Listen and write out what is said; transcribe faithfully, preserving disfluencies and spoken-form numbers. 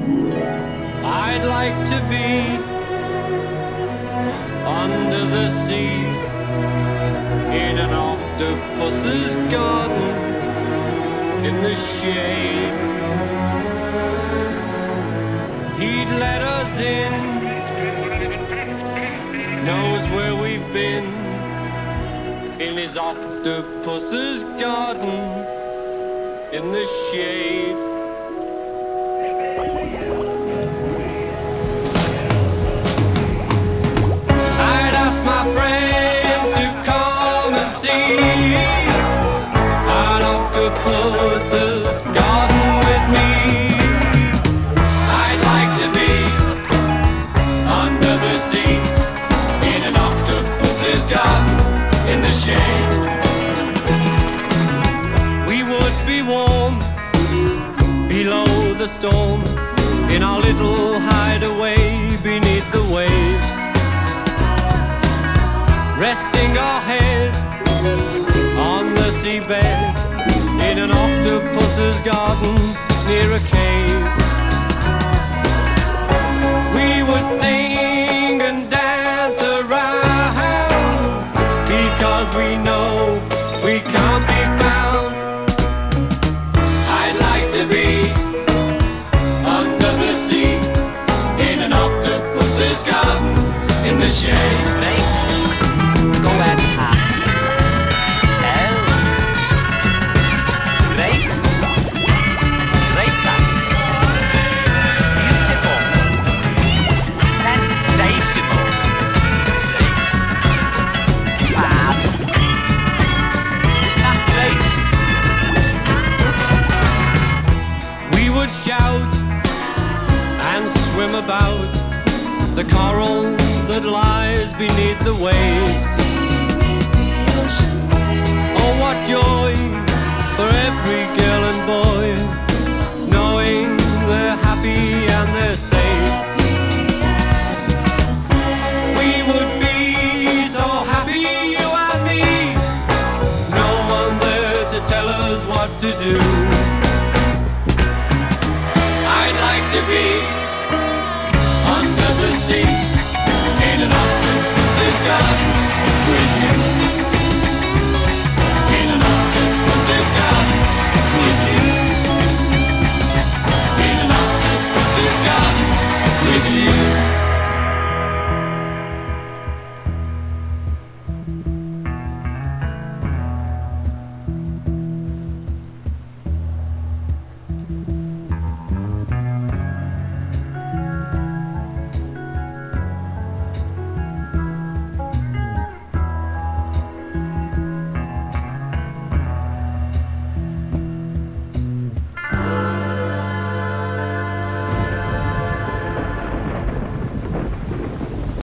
I'd like to be under the sea in an octopus's garden in the shade. He'd let us in, knows where we've been, in his octopus's garden in the shade. I'd ask my friends to come and see an octopus's garden with me. I'd like to be under the sea in an octopus's garden in the shade. We would be warm below the storm in our little hideaway beneath the waves, resting our head on the seabed in an octopus's garden near a cave. We would sing and dance around because we know we can't be found. I'd like to be under the sea in an octopus's garden in the shade. Go and have. Oh. Great. Great that. Beautiful. Sensational. Fab. Isn't that great? We would shout and swim about the coral that lies beneath the waves. Oh, what joy for every girl and boy, knowing they're happy and they're safe. We would be so happy, you and me, no one there to tell us what to do. I'd like to be under the sea in an octopus's garden with you. In an octopus's garden with you. In an octopus's garden with you.